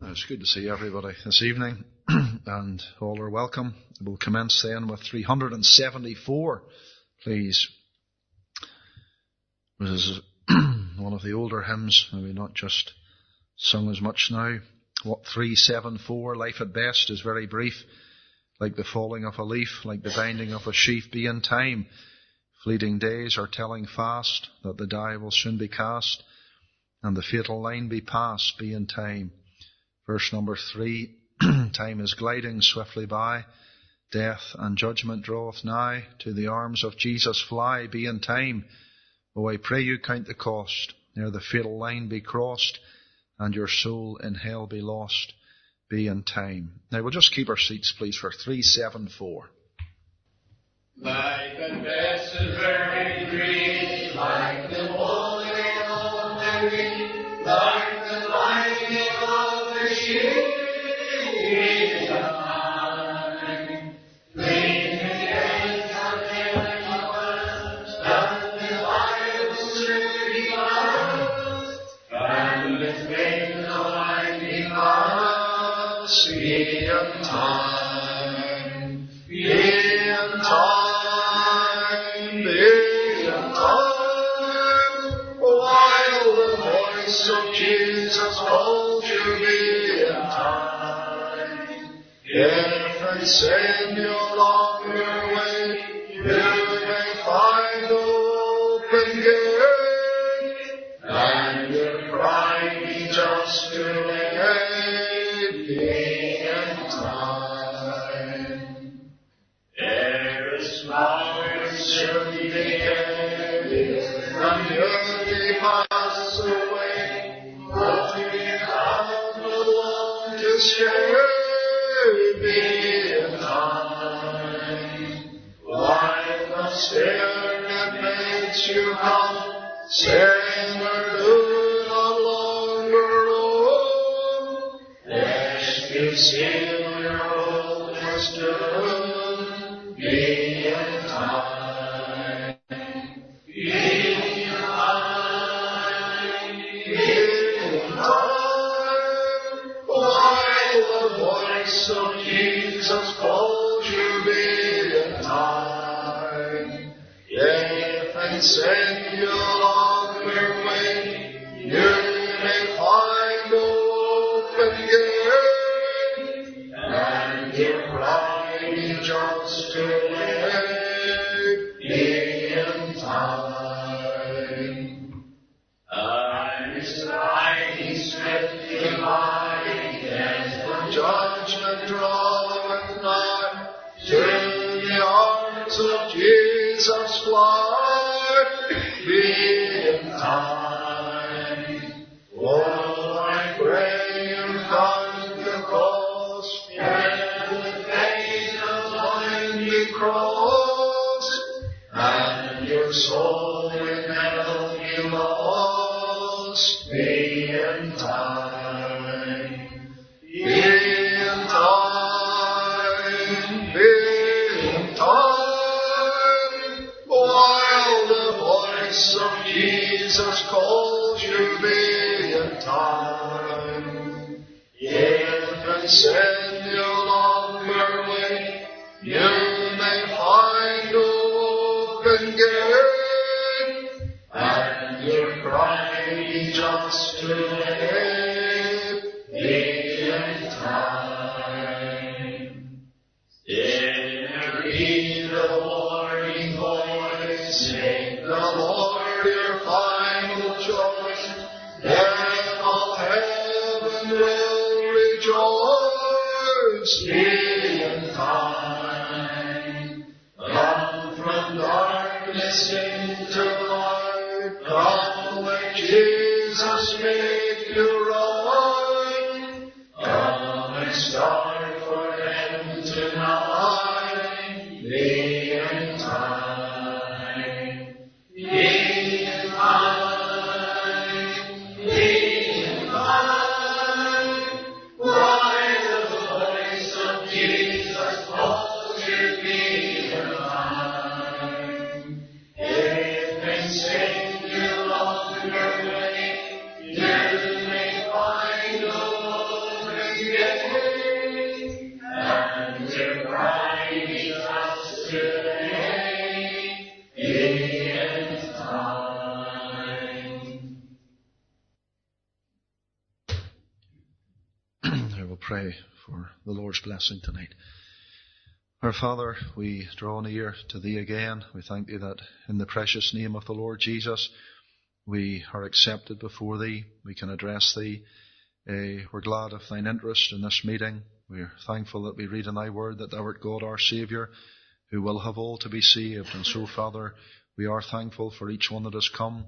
It's good to see everybody this evening, and all are welcome. We'll commence then with 374, please. This is one of the older hymns, maybe not just sung as much now. What 374, life at best is very brief, like the falling of a leaf, like the binding of a sheaf, be in time. Fleeting days are telling fast that the die will soon be cast, and the fatal line be passed, be in time. Verse number 3, time is gliding swiftly by, death and judgment draweth nigh, to the arms of Jesus fly, be in time. Oh, I pray you count the cost, ere the fatal line be crossed, and your soul in hell be lost, be in time. Now we'll just keep our seats, please, for 374. Life at best is very brief, like the falling of the leaf, like the binding of the sheep. Be in time, be in time, be in time, while the voice of Jesus calls you, be in time. If and sin you longer wait, you may find the open gate, and your cry be just too late. Be in time. There is flowers soon decay, from beauty pass away, but we have no long to stay. Be in time. Like a stair that makes you come, sinner, do not longer roam. You seal your old wisdom, be in time, be in time, be in time, while the voice of Jesus calls you, be in time. If and sin you longer wait, you may find no open gate, and your cry be just too late, be in time. Eyes lying swiftly by, as the judgment draweth nigh, to the arms of Jesus fly, be in time. Oh, I pray you count the cost, ere the fatal line be crossed, and your soul in hell be lost, be in time. Be in time, be in time, while the voice of Jesus calls you, be in time. If and sin you longer wait, you may find no open gate, and your cry be just too late, be in time. Sinner, heed the warning voice, make the Lord your final choice, then all heaven will rejoice, be in time. Come from darkness into light, come let Jesus make you right, come and start for heaven tonight, be in time. Be in time, be in time, while the voice of Jesus calls you, be in time. If and sin you longer wait, today, and to Christ us today in time. I will pray for the Lord's blessing tonight. Our Father, we draw near to Thee again. We thank Thee that in the precious name of the Lord Jesus, we are accepted before Thee. We can address Thee. We're glad of Thine interest in this meeting. We're thankful that we read in Thy Word that Thou art God our Saviour, who will have all to be saved. And so, Father, we are thankful for each one that has come,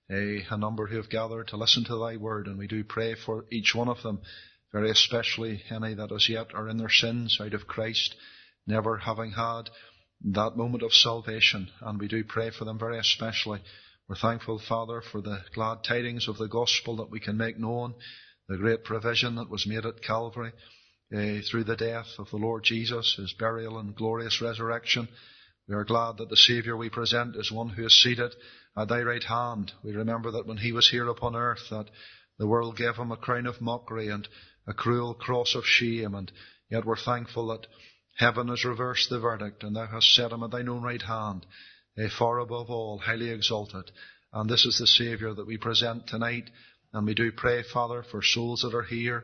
a number who have gathered to listen to Thy Word. And we do pray for each one of them, very especially any that as yet are in their sins out of Christ, never having had that moment of salvation. And we do pray for them very especially. We're thankful, Father, for the glad tidings of the gospel that we can make known, the great provision that was made at Calvary through the death of the Lord Jesus, His burial and glorious resurrection. We are glad that the Saviour we present is one who is seated at Thy right hand. We remember that when He was here upon earth, that the world gave Him a crown of mockery and a cruel cross of shame, and yet we're thankful that heaven has reversed the verdict, and Thou hast set Him at Thine own right hand, far above all, highly exalted. And this is the Saviour that we present tonight. And we do pray, Father, for souls that are here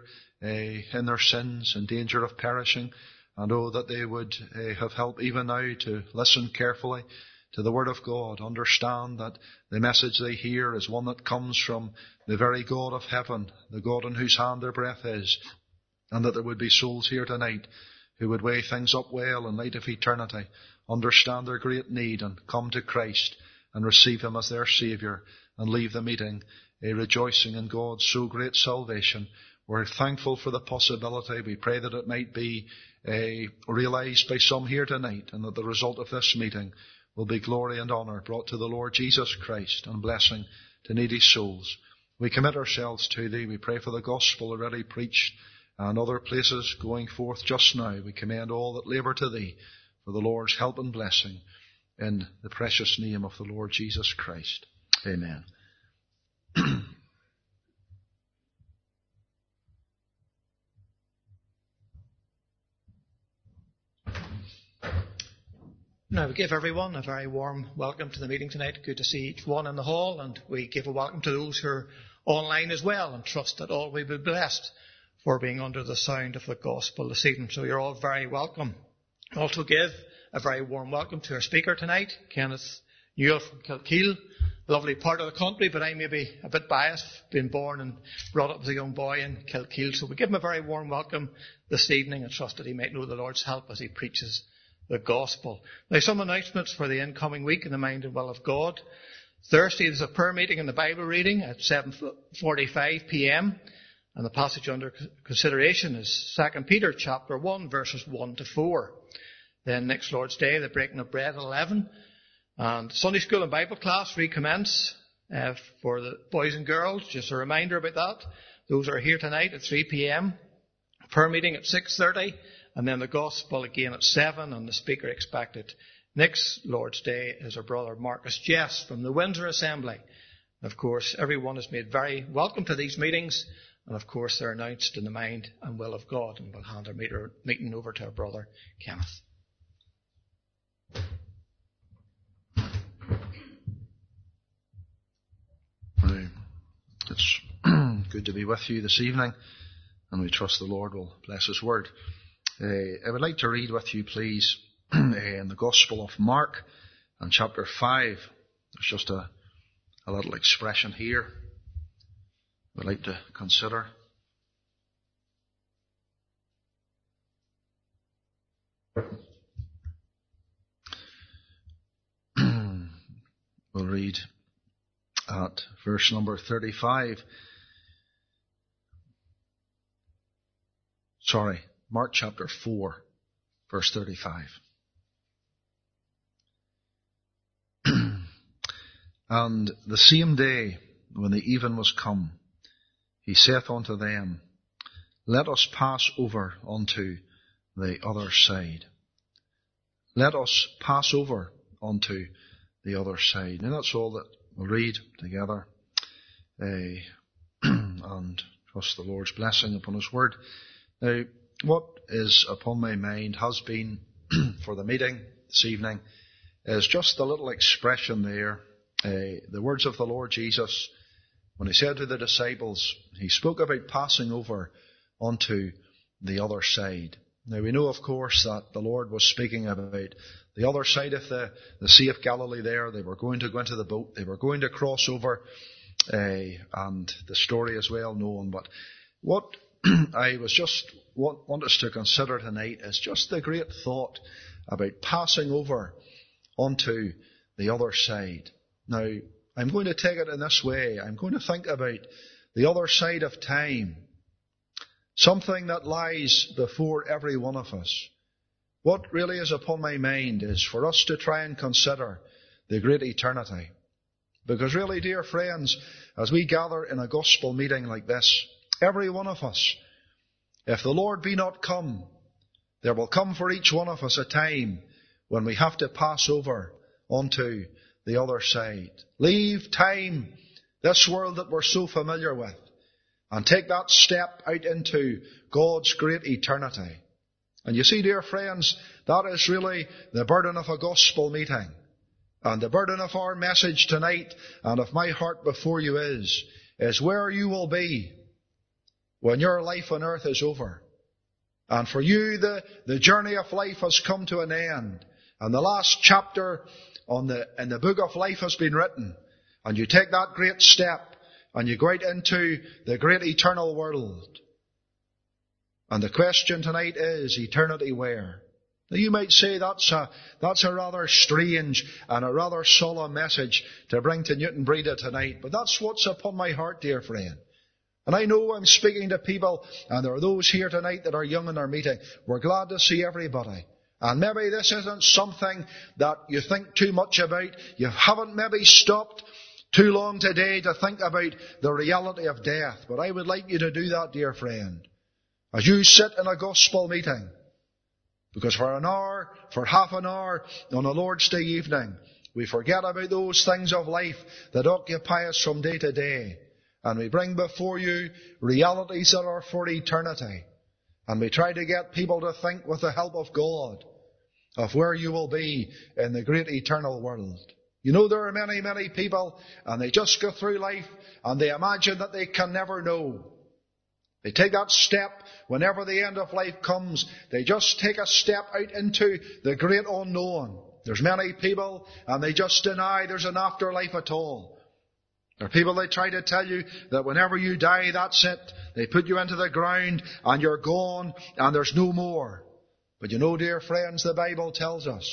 in their sins, in danger of perishing. And that they would have help even now to listen carefully to the Word of God, understand that the message they hear is one that comes from the very God of heaven, the God in whose hand their breath is, and that there would be souls here tonight who would weigh things up well in light of eternity, understand their great need, and come to Christ and receive Him as their Saviour, and leave the meeting rejoicing in God's so great salvation. We're thankful for the possibility. We pray that it might be realized by some here tonight, and that the result of this meeting will be glory and honor brought to the Lord Jesus Christ, and blessing to needy souls. We commit ourselves to Thee. We pray for the gospel already preached and other places going forth just now. We commend all that labour to Thee for the Lord's help and blessing, in the precious name of the Lord Jesus Christ. Amen. Now, we give everyone a very warm welcome to the meeting tonight. Good to see each one in the hall, and we give a welcome to those who are online as well, and trust that all will be blessed for being under the sound of the gospel this evening. So you're all very welcome. Also give a very warm welcome to our speaker tonight, Kenneth Newell from Kilkeel, a lovely part of the country, but I may be a bit biased, being born and brought up as a young boy in Kilkeel. So we give him a very warm welcome this evening, and trust that he might know the Lord's help as he preaches the gospel. Now, some announcements for the incoming week in the mind and will of God. Thursday, there's a prayer meeting and the Bible reading at 7:45 p.m. And the passage under consideration is 2 Peter chapter 1, verses 1 to 4. Then next Lord's Day, the breaking of bread at 11. And Sunday school and Bible class recommence for the boys and girls. Just a reminder about that. Those are here tonight at 3 p.m. Prayer meeting at 6:30. And then the gospel again at 7, and the speaker expected next Lord's Day is our brother Marcus Jess from the Windsor Assembly. And of course, everyone is made very welcome to these meetings, and of course they're announced in the mind and will of God. And we'll hand our meeting over to our brother Kenneth. It's good to be with you this evening, and we trust the Lord will bless His word. I would like to read with you, please, in the Gospel of Mark, and chapter 5. There's just a little expression here I would like to consider. We'll read at verse number 35. Mark chapter 4, verse 35. And the same day, when the even was come, he saith unto them, Let us pass over unto the other side. Let us pass over unto the other side. And that's all that we'll read together. And trust the Lord's blessing upon His word Now, what is upon my mind has been for the meeting this evening is just the little expression there, the words of the Lord Jesus when he said to the disciples, he spoke about passing over onto the other side. Now we know, of course, that the Lord was speaking about the other side of the Sea of Galilee there. They were going to go into the boat. They were going to cross over, and the story is well known. But what I was just want us to consider tonight is just the great thought about passing over onto the other side. Now, I'm going to take it in this way. I'm going to think about the other side of time. Something that lies before every one of us. What really is upon my mind is for us to try and consider the great eternity. Because really, dear friends, as we gather in a gospel meeting like this, every one of us, if the Lord be not come, there will come for each one of us a time when we have to pass over onto the other side. Leave time, this world that we're so familiar with, and take that step out into God's great eternity. And you see, dear friends, that is really the burden of a gospel meeting. And the burden of our message tonight and of my heart before you is where you will be when your life on earth is over. And for you, the journey of life has come to an end. And the last chapter in the book of life has been written. And you take that great step and you go out into the great eternal world. And the question tonight is, eternity where? Now you might say that's a rather strange and a rather solemn message to bring to Newton Breda tonight. But that's what's upon my heart, dear friend. And I know I'm speaking to people, and there are those here tonight that are young in our meeting. We're glad to see everybody. And maybe this isn't something that you think too much about. You haven't maybe stopped too long today to think about the reality of death. But I would like you to do that, dear friend, as you sit in a gospel meeting. Because for an hour, for half an hour on a Lord's Day evening, we forget about those things of life that occupy us from day to day. And we bring before you realities that are for eternity. And we try to get people to think with the help of God of where you will be in the great eternal world. You know, there are many, many people, and they just go through life and they imagine that they can never know. They take that step whenever the end of life comes. They just take a step out into the great unknown. There's many people, and they just deny there's an afterlife at all. There are people that try to tell you that whenever you die, that's it. They put you into the ground and you're gone and there's no more. But you know, dear friends, the Bible tells us.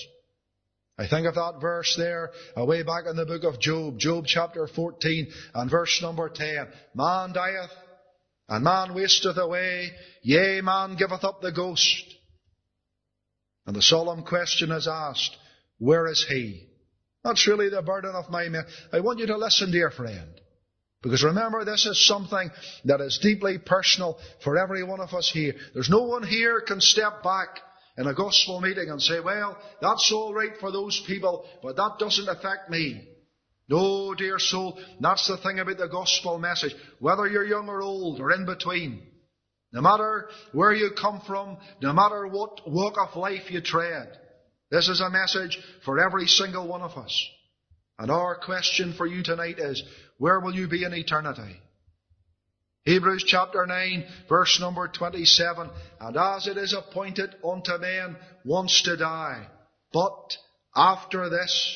I think of that verse there, way back in the book of Job, Job chapter 14 and verse number 10. Man dieth and man wasteth away, yea, man giveth up the ghost. And the solemn question is asked, where is he? That's really the burden of my message. I want you to listen, dear friend. Because remember, this is something that is deeply personal for every one of us here. There's no one here can step back in a gospel meeting and say, well, that's all right for those people, but that doesn't affect me. No, dear soul, that's the thing about the gospel message. Whether you're young or old or in between, no matter where you come from, no matter what walk of life you tread, this is a message for every single one of us. And our question for you tonight is, where will you be in eternity? Hebrews chapter 9, verse number 27. And as it is appointed unto men once to die, but after this,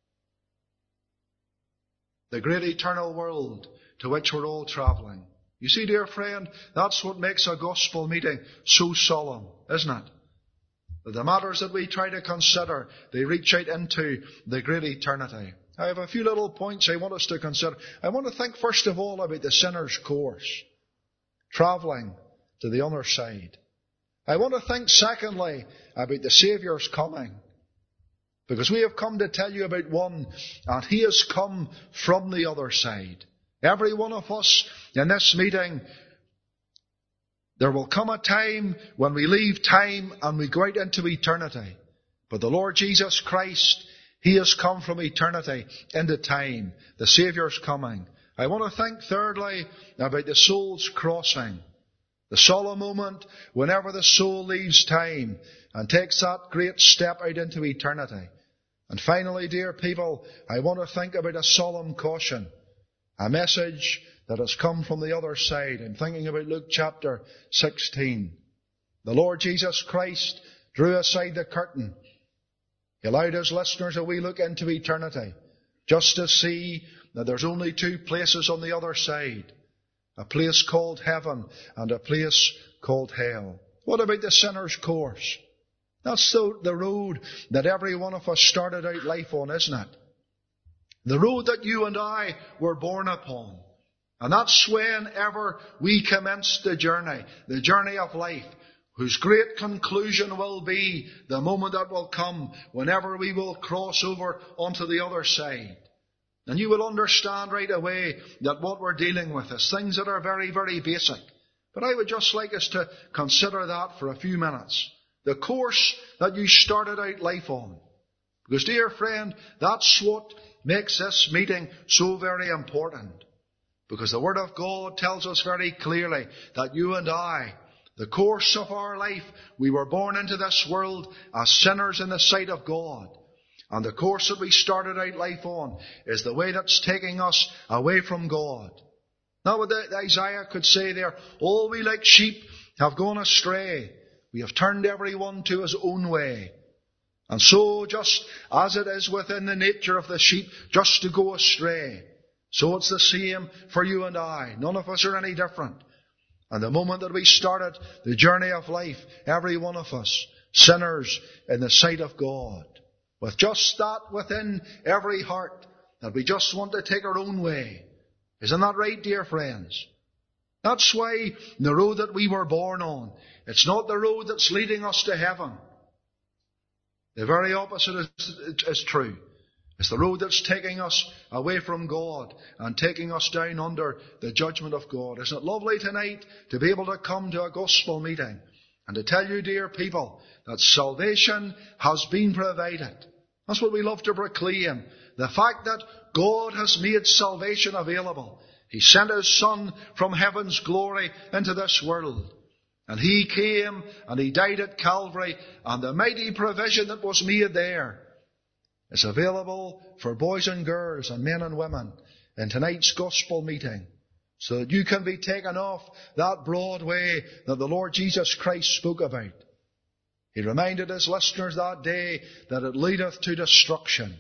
the great eternal world to which we're all travelling. You see, dear friend, that's what makes a gospel meeting so solemn, isn't it? The matters that we try to consider, they reach out into the great eternity. I have a few little points I want us to consider. I want to think first of all about the sinner's course, travelling to the other side. I want to think secondly about the Saviour's coming. Because we have come to tell you about one, and he has come from the other side. Every one of us in this meeting, there will come a time when we leave time and we go out into eternity. But the Lord Jesus Christ, he has come from eternity into time. The Saviour's coming. I want to think thirdly about the soul's crossing. The solemn moment whenever the soul leaves time and takes that great step out into eternity. And finally, dear people, I want to think about a solemn caution, a message that has come from the other side. I'm thinking about Luke chapter 16. The Lord Jesus Christ drew aside the curtain. He allowed his listeners a wee look into eternity, just to see that there's only two places on the other side, a place called heaven and a place called hell. What about the sinner's course? That's the road that every one of us started out life on, isn't it? The road that you and I were born upon. And that's whenever we commenced the journey of life, whose great conclusion will be the moment that will come whenever we will cross over onto the other side. And you will understand right away that what we're dealing with is things that are very, very basic. But I would just like us to consider that for a few minutes. The course that you started out life on. Because, dear friend, that's what makes this meeting so very important. Because the Word of God tells us very clearly that you and I, the course of our life, we were born into this world as sinners in the sight of God. And the course that we started out life on is the way that's taking us away from God. Now what Isaiah could say there, all we like sheep have gone astray. We have turned everyone to his own way. And so just as it is within the nature of the sheep just to go astray, so it's the same for you and I. None of us are any different. And the moment that we started the journey of life, every one of us, sinners in the sight of God, with just that within every heart, that we just want to take our own way. Isn't that right, dear friends? That's why the road that we were born on, it's not the road that's leading us to heaven. The very opposite is true. It's the road that's taking us away from God and taking us down under the judgment of God. Isn't it lovely tonight to be able to come to a gospel meeting and to tell you, dear people, that salvation has been provided. That's what we love to proclaim. The fact that God has made salvation available. He sent His Son from heaven's glory into this world. And He came and He died at Calvary, and the mighty provision that was made there is available for boys and girls and men and women in tonight's gospel meeting, so that you can be taken off that broad way that the Lord Jesus Christ spoke about. He reminded His listeners that day that it leadeth to destruction.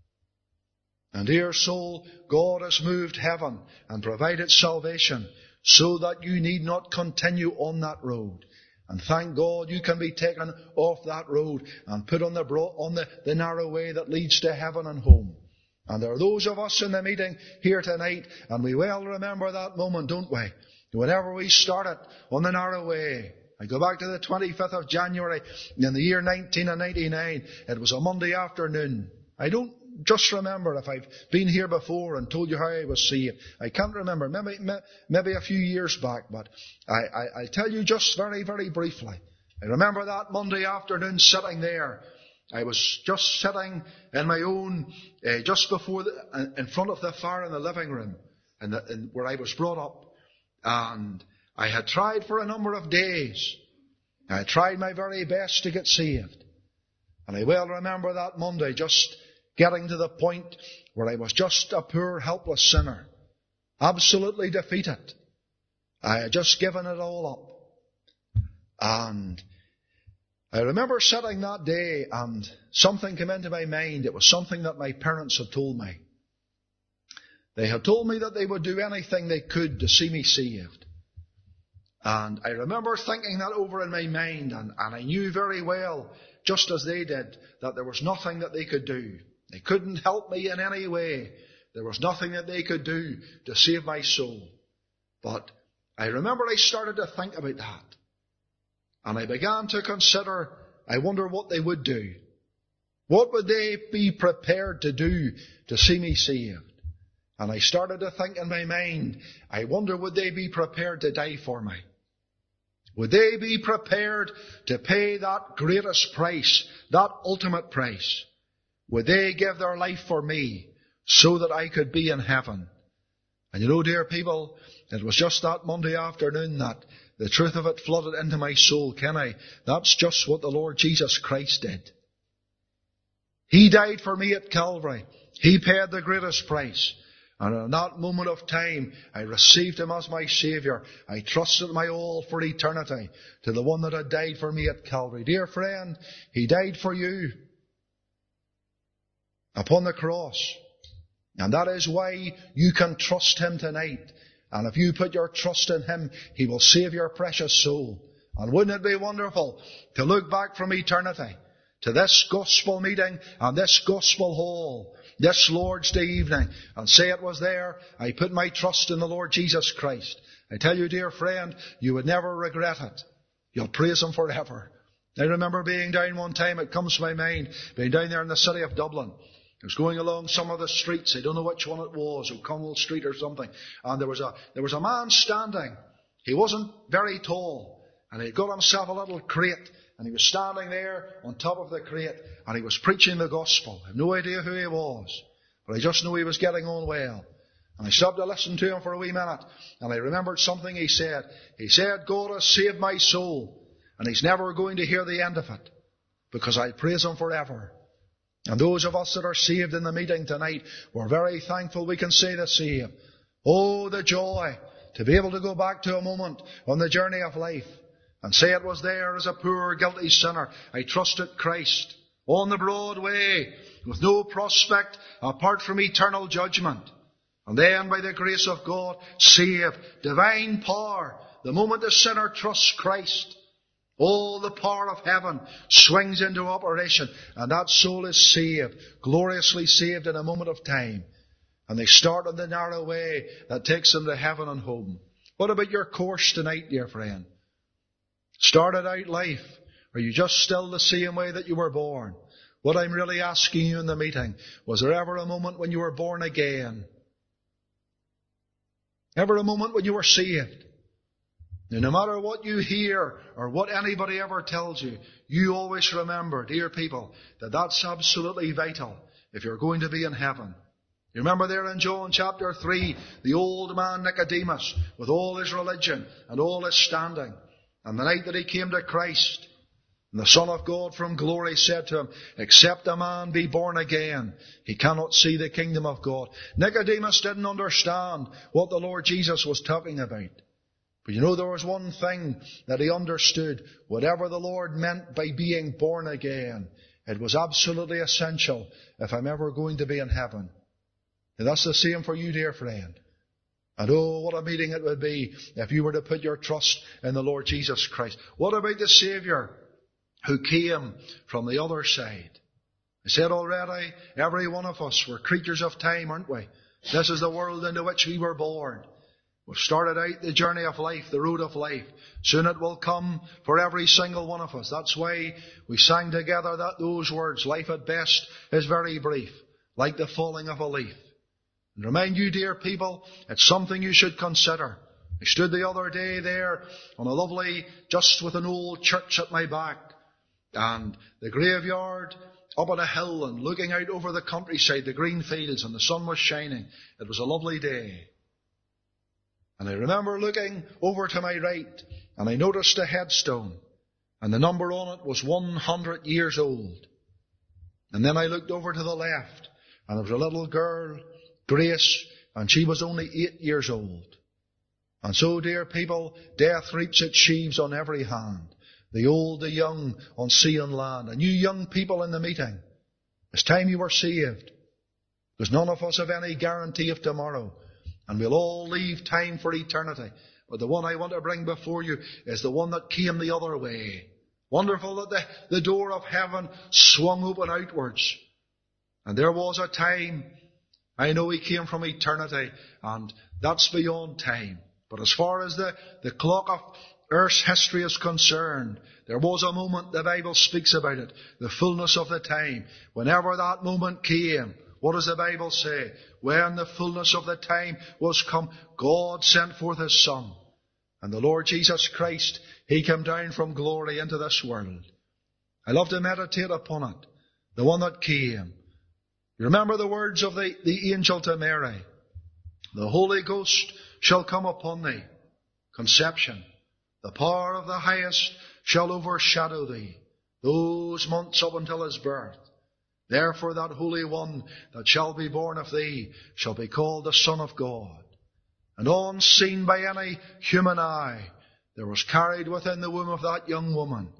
And dear soul, God has moved heaven and provided salvation so that you need not continue on that road. And thank God you can be taken off that road and put on the narrow way that leads to heaven and home. And there are those of us in the meeting here tonight, and we well remember that moment, don't we? Whenever we started on the narrow way. I go back to the 25th of January in the year 1999. It was a Monday afternoon. I don't just remember if I've been here before and told you how I was saved. I can't remember. Maybe a few years back, but I'll tell you just very, very briefly. I remember that Monday afternoon sitting there. I was just sitting in my own, just before, in front of the fire in the living room, where I was brought up. And I had tried for a number of days. I tried my very best to get saved. And I well remember that Monday just getting to the point where I was just a poor, helpless sinner. Absolutely defeated. I had just given it all up. And I remember sitting that day and something came into my mind. It was something that my parents had told me. They had told me that they would do anything they could to see me saved. And I remember thinking that over in my mind, and I knew very well, just as they did, that there was nothing that they could do. They couldn't help me in any way. There was nothing that they could do to save my soul. But I remember I started to think about that. And I began to consider, I wonder what they would do. What would they be prepared to do to see me saved? And I started to think in my mind, I wonder would they be prepared to die for me? Would they be prepared to pay that greatest price, that ultimate price? Would they give their life for me so that I could be in heaven? And you know, dear people, it was just that Monday afternoon that the truth of it flooded into my soul. Can I? That's just what the Lord Jesus Christ did. He died for me at Calvary. He paid the greatest price. And in that moment of time, I received Him as my Saviour. I trusted my all for eternity to the one that had died for me at Calvary. Dear friend, He died for you upon the cross. And that is why you can trust Him tonight. And if you put your trust in Him, He will save your precious soul. And wouldn't it be wonderful to look back from eternity to this gospel meeting and this gospel hall, this Lord's Day evening, and say it was there, I put my trust in the Lord Jesus Christ. I tell you, dear friend, you would never regret it. You'll praise Him forever. I remember being down one time, it comes to my mind, being down there in the city of Dublin. I was going along some of the streets, I don't know which one it was, O'Connell Street or something, and there was a man standing. He wasn't very tall, and he got himself a little crate, and he was standing there on top of the crate, and he was preaching the gospel. I have no idea who he was, but I just know he was getting on well. And I stopped to listen to him for a wee minute, and I remembered something he said. He said, God has saved my soul, and He's never going to hear the end of it, because I praise Him forever. And those of us that are saved in the meeting tonight, we're very thankful we can say the same. Oh, the joy to be able to go back to a moment on the journey of life and say it was there as a poor, guilty sinner. I trusted Christ on the broad way with no prospect apart from eternal judgment. And then by the grace of God, saved, divine power. The moment the sinner trusts Christ, all the power of heaven swings into operation, and that soul is saved, gloriously saved in a moment of time. And they start on the narrow way that takes them to heaven and home. What about your course tonight, dear friend? Started out life? Are you just still the same way that you were born? What I'm really asking you in the meeting, was there ever a moment when you were born again? Ever a moment when you were saved? Now, no matter what you hear or what anybody ever tells you, you always remember, dear people, that that's absolutely vital if you're going to be in heaven. You remember there in John chapter 3, the old man Nicodemus, with all his religion and all his standing, and the night that he came to Christ, and the Son of God from glory said to him, except a man be born again, he cannot see the kingdom of God. Nicodemus didn't understand what the Lord Jesus was talking about. But you know, there was one thing that he understood. Whatever the Lord meant by being born again, it was absolutely essential if I'm ever going to be in heaven. And that's the same for you, dear friend. And oh, what a meeting it would be if you were to put your trust in the Lord Jesus Christ. What about the Saviour who came from the other side? I said already, every one of us, we're creatures of time, aren't we? This is the world into which we were born. We've started out the journey of life, the road of life. Soon it will come for every single one of us. That's why we sang together those words, life at best is very brief, like the falling of a leaf. And remind you, dear people, it's something you should consider. I stood the other day there on a lovely, just with an old church at my back, and the graveyard up on a hill, and looking out over the countryside, the green fields, and the sun was shining. It was a lovely day. And I remember looking over to my right, and I noticed a headstone, and the number on it was 100 years old. And then I looked over to the left, and there was a little girl, Grace, and she was only 8 years old. And so, dear people, death reaps its sheaves on every hand. The old, the young, on sea and land. And you young people in the meeting, it's time you were saved. Because none of us have any guarantee of tomorrow. And we'll all leave time for eternity. But the one I want to bring before you is the one that came the other way. Wonderful that the door of heaven swung open outwards. And there was a time, I know he came from eternity, and that's beyond time. But as far as the clock of Earth's history is concerned, there was a moment, the Bible speaks about it, the fullness of the time. Whenever that moment came, what does the Bible say? When the fullness of the time was come, God sent forth His Son. And the Lord Jesus Christ, He came down from glory into this world. I love to meditate upon it. The one that came. You remember the words of the angel to Mary. The Holy Ghost shall come upon thee. Conception. The power of the highest shall overshadow thee, those months up until his birth. Therefore that Holy One that shall be born of thee shall be called the Son of God. And unseen by any human eye, there was carried within the womb of that young woman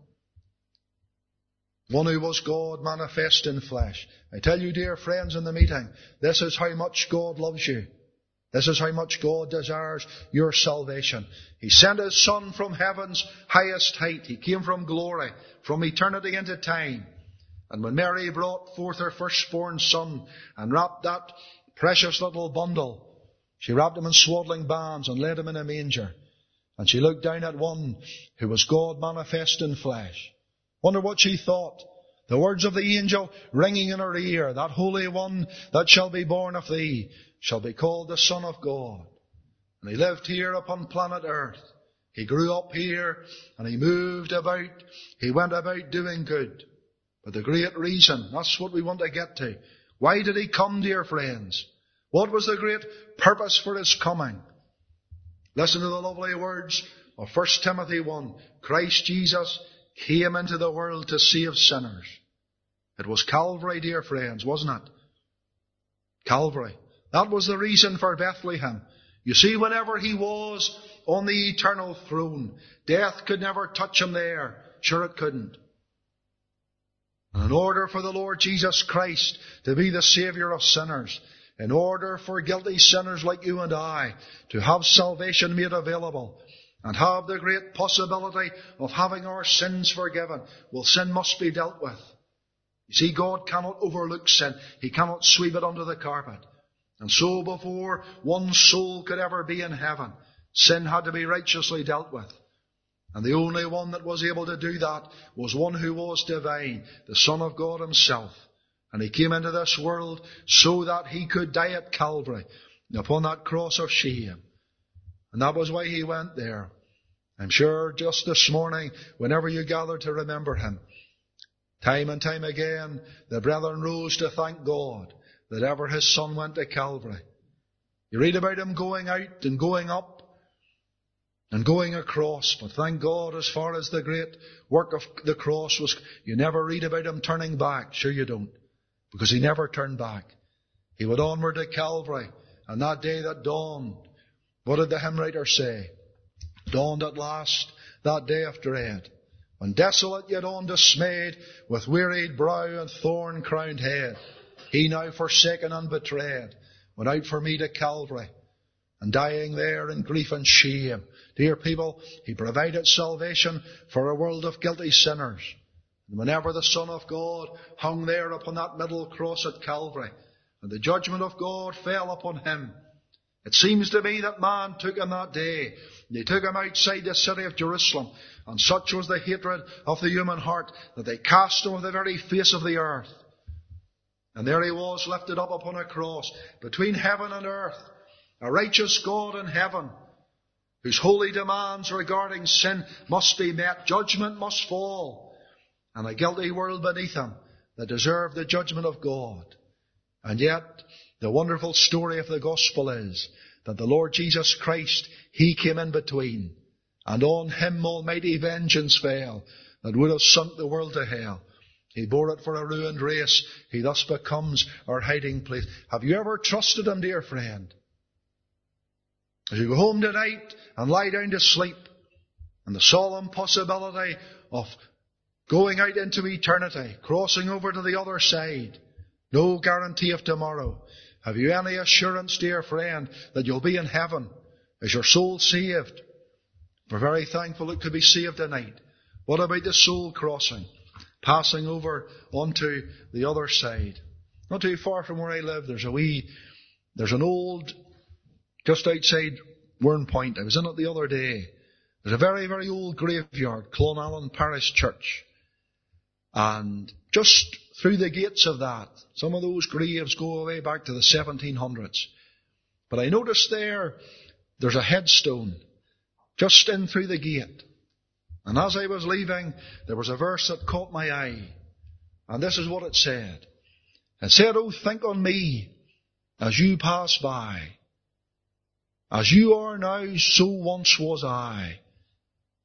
one who was God manifest in flesh. I tell you, dear friends in the meeting, this is how much God loves you. This is how much God desires your salvation. He sent His Son from heaven's highest height. He came from glory, from eternity into time. And when Mary brought forth her firstborn Son and wrapped that precious little bundle, she wrapped him in swaddling bands and laid him in a manger. And she looked down at one who was God manifest in flesh. Wonder what she thought. The words of the angel ringing in her ear, that Holy One that shall be born of thee shall be called the Son of God. And He lived here upon planet Earth. He grew up here and He moved about. He went about doing good. But the great reason, that's what we want to get to. Why did He come, dear friends? What was the great purpose for His coming? Listen to the lovely words of 1 Timothy 1. Christ Jesus came into the world to save sinners. It was Calvary, dear friends, wasn't it? Calvary. That was the reason for Bethlehem. You see, whenever He was on the eternal throne, death could never touch Him there. Sure it couldn't. And in order for the Lord Jesus Christ to be the Saviour of sinners, in order for guilty sinners like you and I to have salvation made available, and have the great possibility of having our sins forgiven, well, sin must be dealt with. You see, God cannot overlook sin. He cannot sweep it under the carpet. And so before one soul could ever be in heaven, sin had to be righteously dealt with. And the only one that was able to do that was one who was divine, the Son of God Himself. And He came into this world so that He could die at Calvary, upon that cross of shame. And that was why He went there. I'm sure just this morning, whenever you gather to remember Him, time and time again, the brethren rose to thank God that ever His Son went to Calvary. You read about Him going out and going up and going across, but thank God, as far as the great work of the cross was, you never read about Him turning back. Sure you don't, because He never turned back. He went onward to Calvary, and that day that dawned, what did the hymn writer say? Dawned at last that day of dread, when desolate yet undismayed, with wearied brow and thorn-crowned head, He now forsaken and betrayed, went out for me to Calvary, and dying there in grief and shame. Dear people, He provided salvation for a world of guilty sinners. And whenever the Son of God hung there upon that middle cross at Calvary, and the judgment of God fell upon Him, it seems to me that man took Him that day. They took Him outside the city of Jerusalem, and such was the hatred of the human heart that they cast Him off the very face of the earth. And there He was, lifted up upon a cross between heaven and earth, a righteous God in heaven, whose holy demands regarding sin must be met, judgment must fall, and a guilty world beneath Him that deserved the judgment of God. And yet, the wonderful story of the gospel is that the Lord Jesus Christ, He came in between, and on Him almighty vengeance fell that would have sunk the world to hell. He bore it for a ruined race. He thus becomes our hiding place. Have you ever trusted Him, dear friend? As you go home tonight and lie down to sleep, and the solemn possibility of going out into eternity, crossing over to the other side, no guarantee of tomorrow. Have you any assurance, dear friend, that you'll be in heaven? Is your soul saved? We're very thankful it could be saved tonight. What about the soul crossing? Passing over onto the other side. Not too far from where I live, there's an old, just outside Wernpoint. I was in it the other day. There's a very, very old graveyard, Clonallen Parish Church. And just through the gates of that, some of those graves go away back to the 1700s. But I noticed there's a headstone just in through the gate. And as I was leaving, there was a verse that caught my eye. And this is what it said. It said, "Oh, think on me as you pass by. As you are now, so once was I.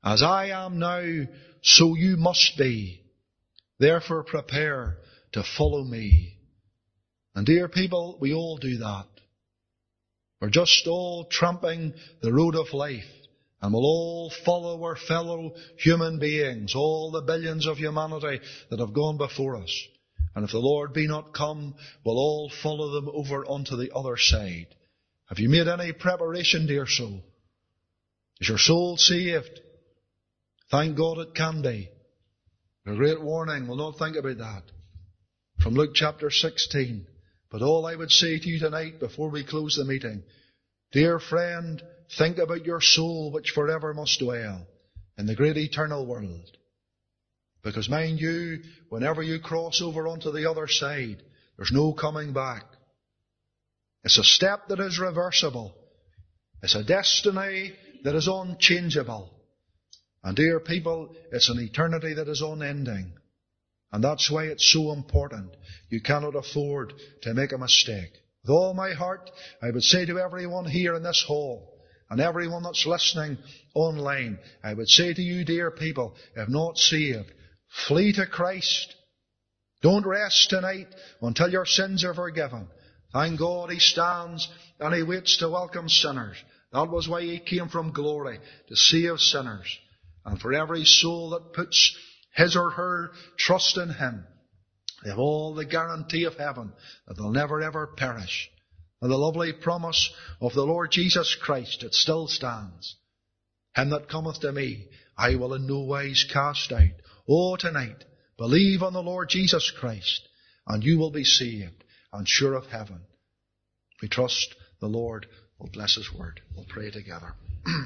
As I am now, so you must be. Therefore prepare to follow me. And dear people, we all do that. We're just all tramping the road of life, and we'll all follow our fellow human beings, all the billions of humanity that have gone before us. And if the Lord be not come, we'll all follow them over onto the other side. Have you made any preparation, dear soul? Is your soul saved? Thank God it can be. A great warning, we'll not think about that. From Luke chapter 16. But all I would say to you tonight before we close the meeting, dear friend, think about your soul which forever must dwell in the great eternal world. Because mind you, whenever you cross over onto the other side, there's no coming back. It's a step that is reversible. It's a destiny that is unchangeable. And dear people, it's an eternity that is unending. And that's why it's so important. You cannot afford to make a mistake. With all my heart, I would say to everyone here in this hall, and everyone that's listening online, I would say to you, dear people, if not saved, flee to Christ. Don't rest tonight until your sins are forgiven. Thank God He stands and He waits to welcome sinners. That was why He came from glory, to save sinners. And for every soul that puts his or her trust in Him, they have all the guarantee of heaven that they'll never ever perish. And the lovely promise of the Lord Jesus Christ, it still stands. Him that cometh to me, I will in no wise cast out. Oh, tonight, believe on the Lord Jesus Christ, and you will be saved and sure of heaven. We trust the Lord will bless His word. We'll pray together.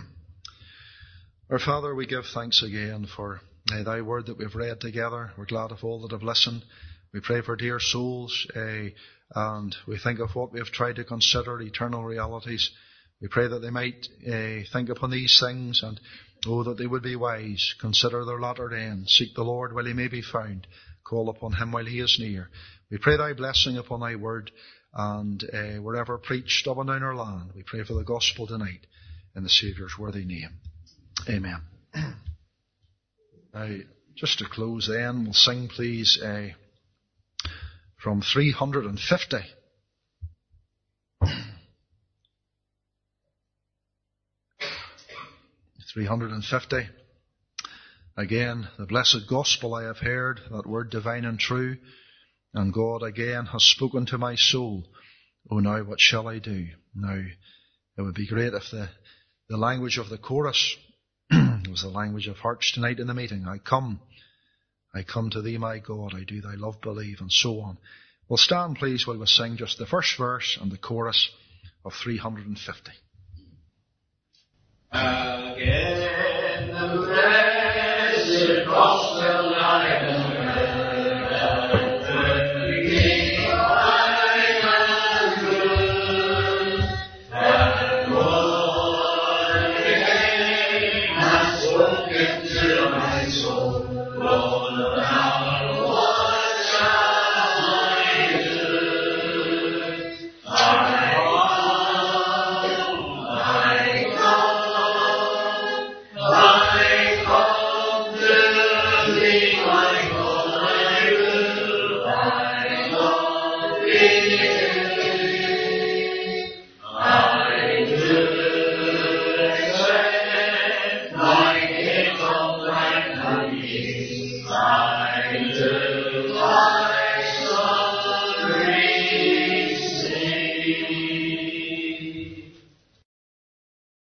Our Father, we give thanks again for Thy word that we've read together. We're glad of all that have listened. We pray for dear souls, and we think of what we have tried to consider, eternal realities. We pray that they might think upon these things, and that they would be wise, consider their latter end, seek the Lord while He may be found, call upon Him while He is near. We pray Thy blessing upon Thy word, and wherever preached up and down our land, we pray for the gospel tonight in the Saviour's worthy name. Amen. Now, just to close then, we'll sing please from 350. 350. Again, the blessed gospel I have heard, that word divine and true, and God again has spoken to my soul. Oh, now what shall I do? Now, it would be great if the language of the chorus was the language of hearts tonight in the meeting. I come to Thee, my God, I do Thy love believe, and so on. We'll stand, please, while we sing just the first verse and the chorus of 350. Again, the blessed gospel I have